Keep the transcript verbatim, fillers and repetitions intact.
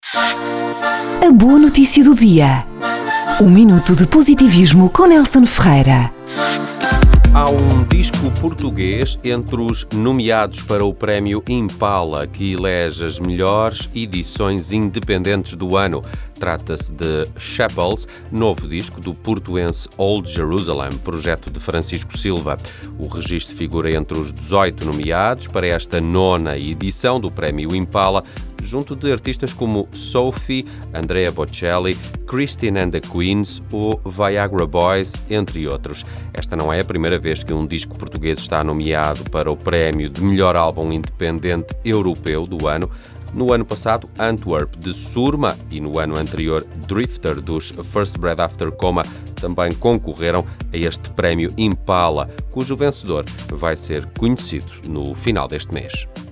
A boa notícia do dia. Um minuto de positivismo com Nelson Ferreira. Há um disco português entre os nomeados para o Prémio Impala, que elege as melhores edições independentes do ano. Trata-se de Chapels, novo disco do portuense Old Jerusalem, projeto de Francisco Silva. O registro figura entre os dezoito nomeados para esta nona edição do Prémio Impala, junto de artistas como Sophie, Andrea Bocelli, Christine and the Queens ou Viagra Boys, entre outros. Esta não é a primeira vez que um disco português está nomeado para o prémio de melhor álbum independente europeu do ano. No ano passado, Antwerp, de Surma, e no ano anterior, Drifter, dos First Breath After Coma, também concorreram a este prémio Impala, cujo vencedor vai ser conhecido no final deste mês.